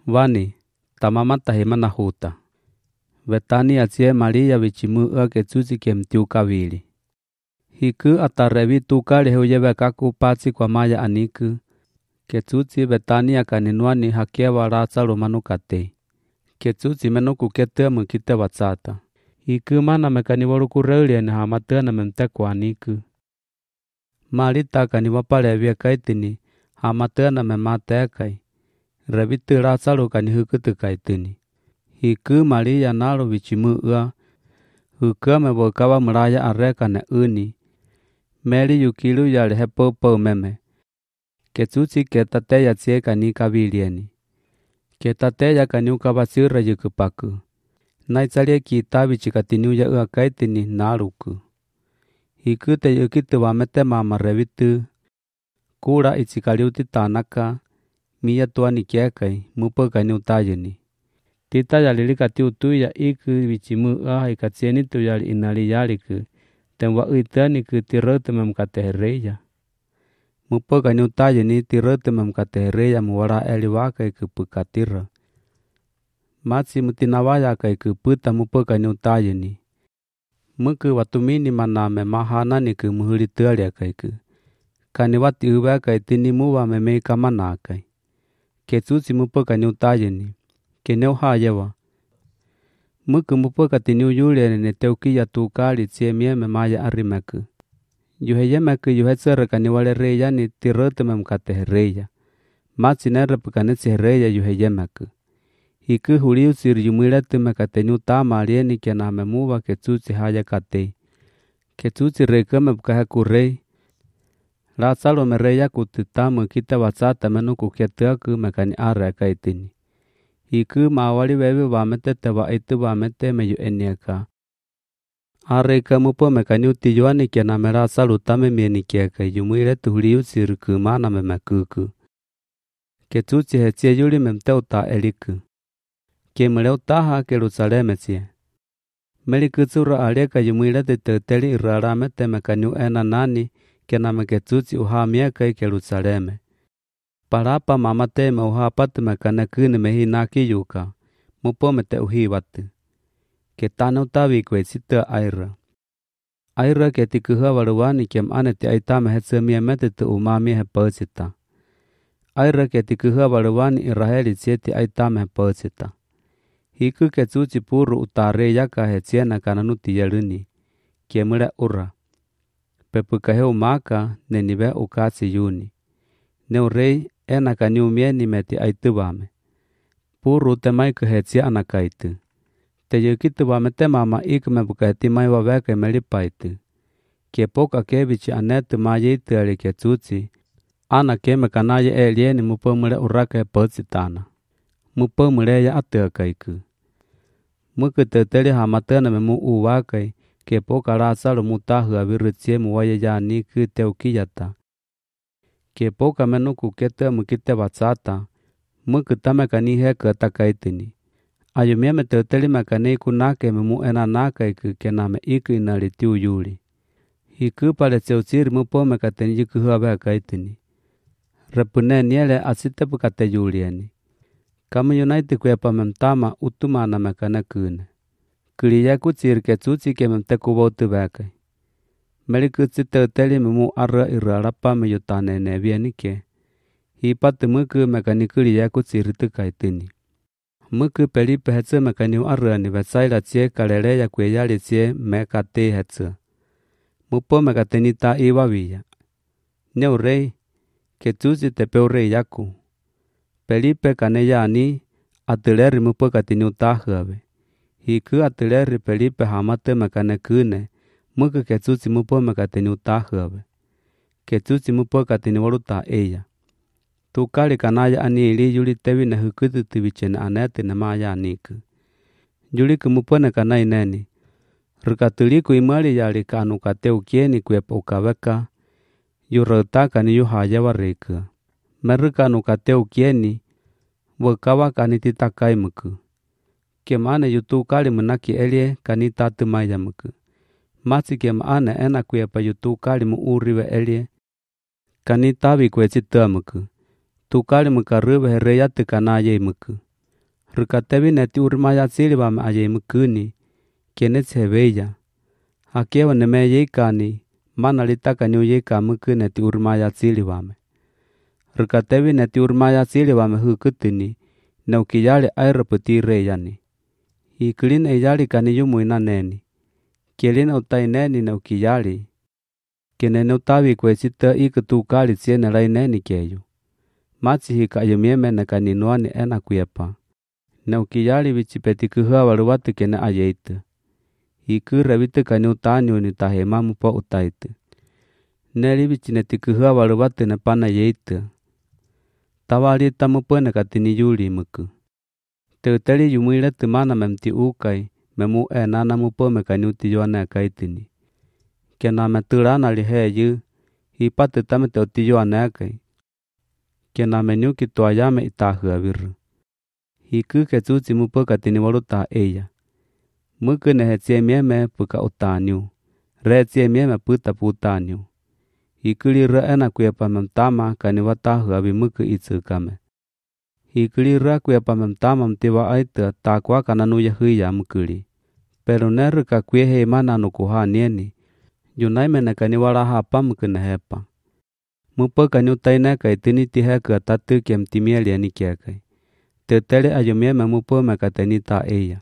Vani, tamamata hemana huta. Betania cie Maria vichimua ketsusi kemtiu kavili. Hiku atarevi tukali heuyeve kaku patsi kwa maya aniku. Ketsusi Betania kaninuani hakewa Lazaro manukate. Ketsusi menuku kete mukite watsata. Hiku mana mekaniwaru kureuliani hamatena memteku aniku. Marita kaniwapale viekaitini hamatena mematekai. Revitu Lazaro kanihukutu kaitini. Hiku Maria nalo vichimua. Hukame bokawa mraya areka ne uni. Meri yukilu yale hepopo meme. Ketsusi ketateya tsie kanika vilieni. Ketateya kaniuka basira yukupaku. Naitsalie kitabi chikatinuya uakaitini naruku. Hiku te yukitu wamete mama revitu. Kura itsikaliuti tanaka. Miya tuani kiekai mupo kaniutayeni. Tita yalilika tiutuya iku vichimua ikatsieni tu yali inali yaliku. Temwa uitaniku tirote memkatehereya. Mupo kaniutayeni tirote memkatehereya muwara eliwaka iku pukatira. Matsi mutinawaya ka iku puta mupo kaniutayeni. Muku watumini maname mahanani ku muhulitualia ka iku. Kaniwati uweka itini muwa memeka manakai. Ketsusi mupo kaniutayeni. Keneu hayewa. Muku mupo katiniu yuliani ne teukia tukali tsie mieme maya arimeku. Yuheyemeku yuhetsere kaniwale reyani tirote memkatehereya. Matsi nerepu kanetsehereya yuheyemeku. Hiku huliusiri yumuiletu mekateniu tamalieni kename muwa ketsusi haya kate. Ketsusi rekeme bukaheku rei. Lazaro mereya kutitamu kita watsata menuku ketuaku mekani are kaitini. Hiku mawali wewe wamete tewa itu wamete meyu eniaka. Areka mupo mekani utiyuani kename Lazaro tame mienikiaka yumuiletu huliusiri kumana memekuku. Ketsusi hetsie yuli memteuta eliku. Kemuleu taha Jerusaleme tsie. Melikutsura alieka yumuiletu teuteli iraramete mekaniu enanani kename ketsusi uhamieka Jerusaleme. Parapa mamateme uhapatu mekanekuni mehinaki yuka. Mupo mete uhiwatu. Ketane utawi kwesita aira. Aira ketikuha waruwani kem aneti aitame hetsemia metetu umami hepasita. Aira ketikuha waruwani Iraheli tsieti aitame hepasita. Hiku ketsusi puru utare yaka hetsiena kananuti yeluni. Kemule ura. Pepukaheu maka neniwe ukasi yuni. Neurei enaka niumieni meti aituwame. Puru temaiku hetsia anakaitu. Te yukitu wame te mama iku mepukaheti mai waweke melipaitu. Kepoka kebichi anetu mayitu ali ketsusi. Ana keme kanaye elieni mupomule uraka hepotsitana. Mupomule ya atuakaiku. Muku teteli hamatena memu uwakai. Kepoka Lazaro mutahu avirutsie muwaye yani ku teukiyata. Kepoka menuku kete mukite watsata. Muku tamekani heka takaitini. Ayumieme teteli mekani kunake memu enanaka iku kename iku inalitiu yuli. Hiku pale seusiri mupo mekateni yiku huawe kaitini. Repune niele asitepu kate yulieni. Kamu yunaiti kuepa memtama utumana mekane kune. Kuliya kutsiri ketsusi ke memteku wotu wekai. Melikutsi teteli memu ara irarapa meyutane nevienike. Hipatu muku mekani kuliya kutsiri tukaitini. Muku Felipe hetsu mekaniu arani vesaila tsie kaleleya kweyali tsie mekate hetsu. Mupo mekateni ta iwawiya. Neurei, ketsusi tepeurei yaku. Felipe kaneyani atuleri mupo katiniu tahuawe. Hiku atuleri Felipe hamate mekane kune. Muku ketsusi mupo mekatiniu tahuawe. Ketsusi mupo katini waluta eya. Tukali kanaya ani ili yuli tewi na hukutu tiwichene aneti na maya aniku. Yuliku mupo ne kanai neni. Rukatuliku imali yali kanu kateu kieni kuepa ukaweka. Yurotaka ni yuhayawa reka. Merukanu kateu kieni. Wakawa kanitita kaimuku. Kemane yutu kali menaki elie kanita tumaya muku. Matsi kemane ena kuepa yutu kali muuriwe elie. Kanita wikwe chitamuku. Tukali mukaruwe hereyatu kanaye muku. Rikatevi neti urmaya tsiliwame aye mukuni, kenetshebeya. Hakewa neme yeikani, mana litaka niu yeika muku neti urmaya tsiliwame. Rikatevi neti urmaya tsiliwame hukutini, na ukiyali aireputi reyani. Hikulin eyali kani yumuina neni. Kielin utai neni na ukiyali. Kenene utawi kwesita ikutukali tsiene lai neni keyu. Matsi hika ayumieme na kaninuani ena kuyepa. Na ukiyali vichipeti kuhua waluwatu kene ayeitu. Hiku rewitu kani utani unitahema mupo utaitu. Neli vichineti kuhua waluwatu na pana yeitu. Tawali tamupo na katini yuli muku. Teuteli yumuile tumana memti ukai, memu enana mupo mekani utiyoane kaitini. Kena metulana liheyu, hipatu tamete utiyoane kai. Kena menyuki tuayame itahua viru. Hiku ketsuti mupo katini waluta eya. Muku nehetsie mieme puka utaniu. Rehetsie mieme puta putaniu. Hikuli reena kuyepa memtama kani watahua vimuku itsukame. Hikuli re kuyepa memtama mtiwa aitu takwa kananu yahuya mukuli. Pero neru kakwehe imana nukuha nieni. Yunaime nekani walaha muku nehepa. Mupo kani utaine kai tini tiheku atatu kiem timieli nikiakai. Tetele ayumieme mupo mekateni ta eya.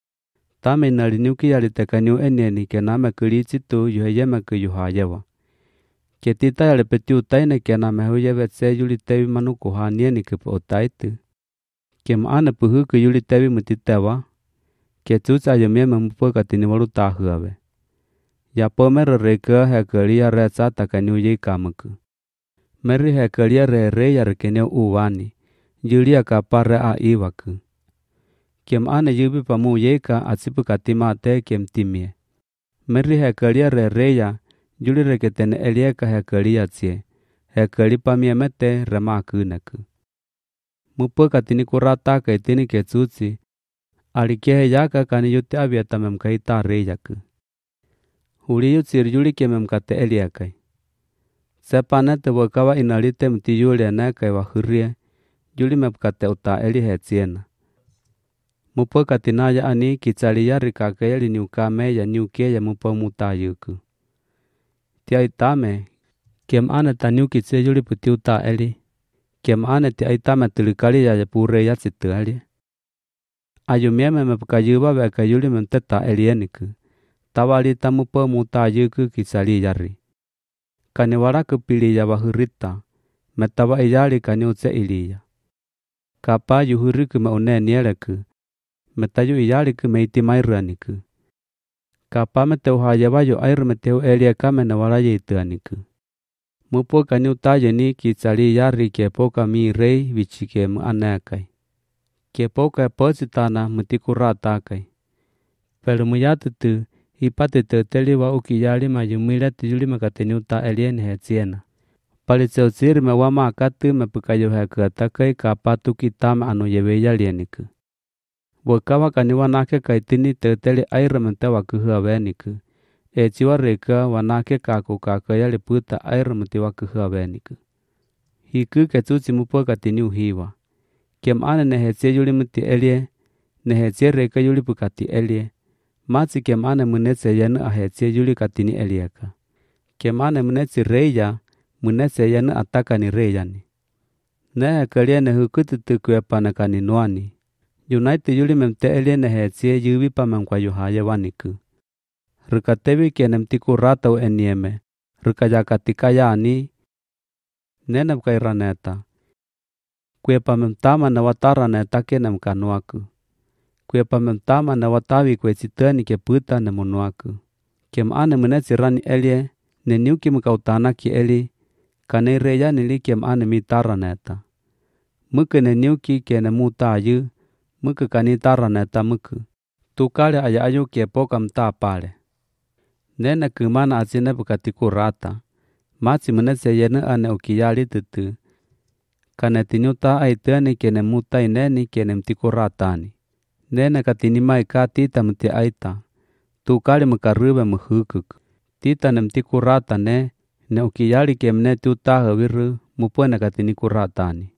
Tame nalinuki yalitekaniu enieni kename kulichitu yuheyeme kuyuhayewa. Ketita yalepeti utaine kename huyevetse yulitevi manukuha nieni kupo utaitu. Kem ane puhuku yulitevi mutitewa. Ketsuts ayumieme mupo katini walutahuawe. Yapomero rekea hekelia retsata kaniu yikamuku. Meri hekelia reya rekeneo uwani. Yulia kapare a iwaku. Kem ane yubi pamu yeka atsipu katima te kem timie. Meri hekelia reya yuli reketene elieka hekelia tsie. Hekeli pamiemete remakuneku. Mupo katini kurata kaitini ketsutsi. Alikehe yaka kani yuti avieta memkaita reyaku. Huliyu tsir yuli ke memkate eliekai. Sepanete wakawa inalite mti yuli enekai wahurie. Yuli mepkate uta elihetsiena. Mupo katinaya ani kitsaliya rikakayeli niukameya niukeya mupo mutayuku. Tia itame, kiem ane taniukitse yuli puti uta eli. Kiem ane tia itame tulikali ya pure ya tsitu eli. Ayumieme mepkayuwa weka yuli menteta elieniku. Tawalita mupo mutayuku kitsaliyari. Kani waraku piliya wahurita. Metawa iyali kani utse iliya. Kapa yuhuriku maunenieleku. Metayu iyaliku meiti mairaniku. Kapa meteuhayewayo air meteu eliekame na walayeituaniku. Mupo kani utayeni kitsaliyari kepoka mi rei vichikemu anekai. Kepoka positana mutikuratakai. Pero muyatutu hipate teteli wa ukiyali mayumile tiyuli makateni uta elieni hetsiena. Palitseusiri me wama akatu mepukayo hekatakai kapatu kitama anu yeweya lieniku. Wakawa kani wanake kaitini teteli air mentewa kuhuaweniku. Echiwa reka wanake kaku kakayali puta air mentiwa kuhuaweniku. Hiku ketsuti mupo katini uhiwa. Kem ane nehetsie yuli muti elie, nehetsie reka yuli pukati elie. Matsi kem ane munetse yenu ahetsie yuli katini elieka. Kem ane munetsi reya, munetse yenu atakani reyani. Nehe kalia nehukututu kuepana kani nuani. Yunaiti yuli memte elie nehetsie yubi pamemkwa yuhayewaniku. Rikatevi kenemtiku ratau enieme, rikayakatika yani, nenepkairaneta. Kuepa memtama na wataraneta kenemkanuaku. Kuepa memtama na watawi kwetsitani keputa nemunuaku. Kem ane munetsi rani elie, neniuki mukautanaki eli, kane reya nili kem ane mitaraneta. Muke neniuki kenemutayu, muke kanitaraneta muke. Tukale aya ayu kepoka mtapale. Nene kumana atsine bukatiku rata. Matsi munetse yenu ane ukiyali tutu. Kane tinyuta aitani kene mutai neni kene mtiku ratani. Nene katini maika tita mti aita. Tukali mukarube muhukuk. Tita ne mtiku rata ne ukiyali kemne tuta hawiru mupone katini kuratani.